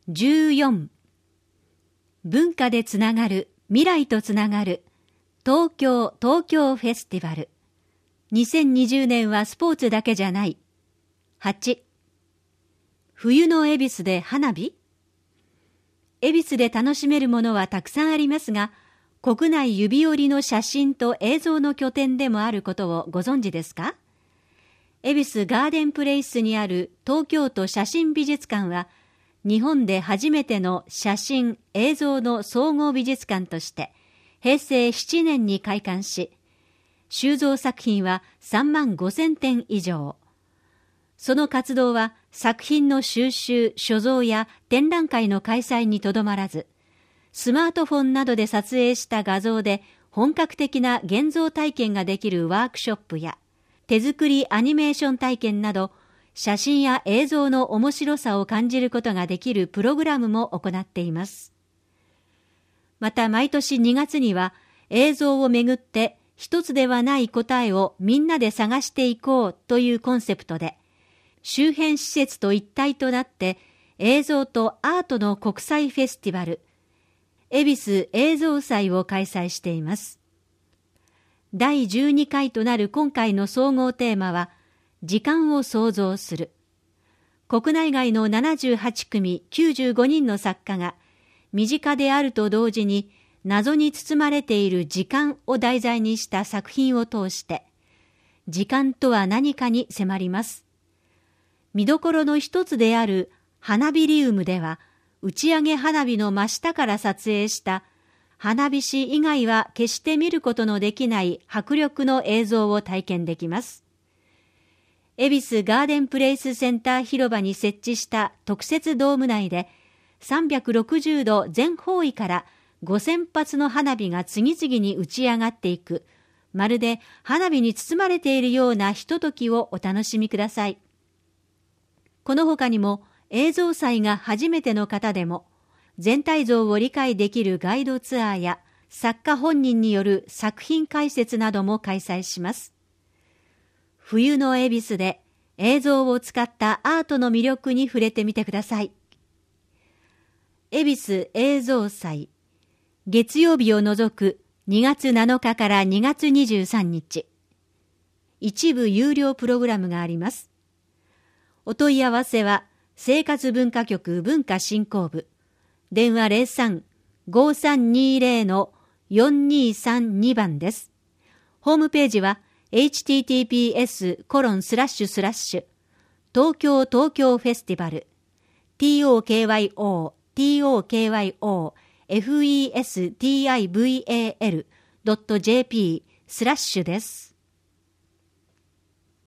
14文化でつながる、未来とつながる東京フェスティバル。2020年はスポーツだけじゃない。8冬の恵比寿で花火。恵比寿で楽しめるものはたくさんありますが、国内指折りの写真と映像の拠点でもあることをご存知ですか？恵比寿ガーデンプレイスにある東京都写真美術館は、日本で初めての写真・映像の総合美術館として平成7年に開館し、収蔵作品は3万5,000点以上。その活動は作品の収集・所蔵や展覧会の開催にとどまらず、スマートフォンなどで撮影した画像で本格的な現像体験ができるワークショップや、手作りアニメーション体験など、写真や映像の面白さを感じることができるプログラムも行っています。また毎年2月には映像をめぐって一つではない答えをみんなで探していこうというコンセプトで、周辺施設と一体となって映像とアートの国際フェスティバル、恵比寿映像祭を開催しています。第12回となる今回の総合テーマは、時間を創造する。国内外の78組95人の作家が、身近であると同時に謎に包まれている時間を題材にした作品を通して、時間とは何かに迫ります。見どころの一つである花火リウムでは、打ち上げ花火の真下から撮影した花火師以外は決して見ることのできない迫力の映像を体験できます。恵比寿ガーデンプレイスセンター広場に設置した特設ドーム内で、360度全方位から5,000発の花火が次々に打ち上がっていく、まるで花火に包まれているようなひとときをお楽しみください。この他にも映像祭が初めての方でも、全体像を理解できるガイドツアーや作家本人による作品解説なども開催します。冬の恵比寿で映像を使ったアートの魅力に触れてみてください。恵比寿映像祭、月曜日を除く2月7日から2月23日。一部有料プログラムがあります。お問い合わせは生活文化局文化振興部、電話 03-5320-4232 番です。ホームページはhttps:// 東京フェスティバル tokyo.festival.jp/ です。